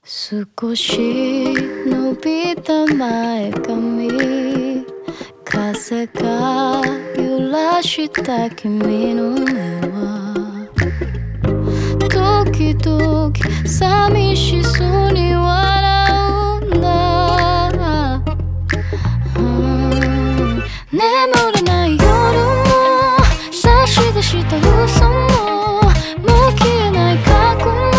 少し伸びた前髪、風が揺らした君の目は時々寂しそうに笑うんだ、眠れない夜も差し出した嘘ももう消えない過去も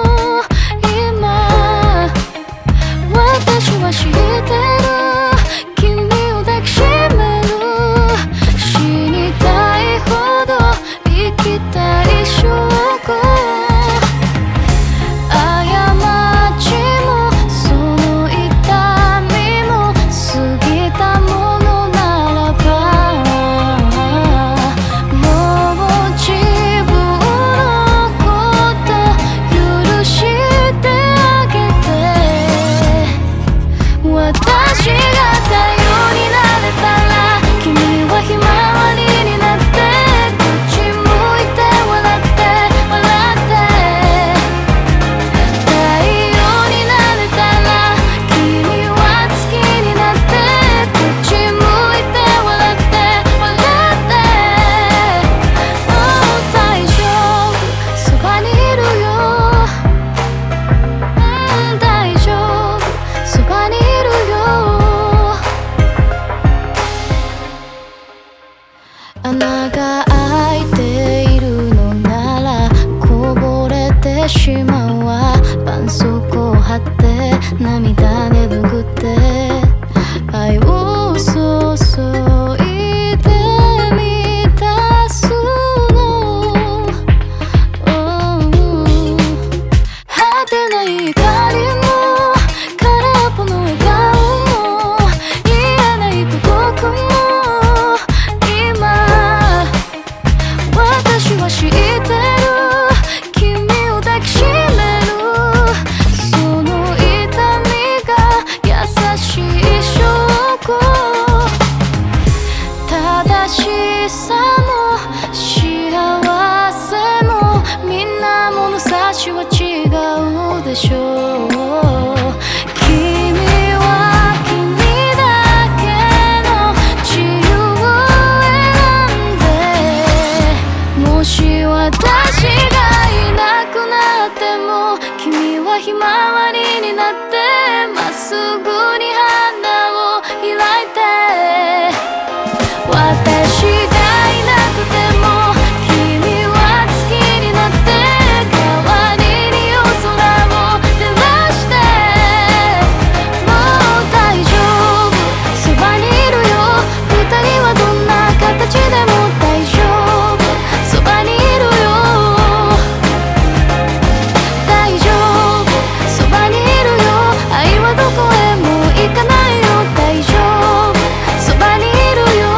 今私は知ってる、君を抱きしめる、死にたいほど生きたい証拠、過ちもその痛みも過ぎたものならば、もう自分のこと許してあげて、私が太陽になれたら君はひまわりになって、こっち向いて笑って笑って、太陽になれたら君は月になって、こっち向いて笑って笑って、大丈夫そばにいるよ、大丈夫そばにいるよ、穴が開いているのならこぼれてしまうわ、絆創膏貼って涙で拭って愛を注いで満たすの、果てない怒りも空っぽの笑顔も言えない孤独も今私は知ってる、君を抱きしめる、その痛みが優しい証拠、正しさも幸せもみんな物差しは違うでしょう、君は君だけの自由を選んで、もし私がいなくなっても君はひまわりになってまっすぐに花を開いて、私がいなくても君は月になって代わりに夜空を照らして、もう大丈夫そばにいるよ、二人はどんな形でも大丈夫そばにいるよ、大丈夫そばにいるよ、愛はどこへも行かないよ、大丈夫そばにいるよ、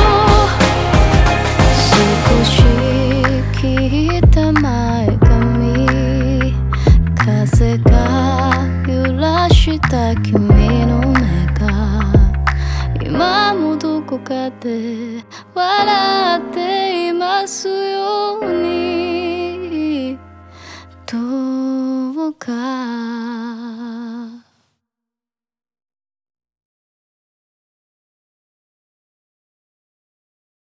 少し聞いた前髪、風が揺らした君の目が今もどこかで笑っていますよ。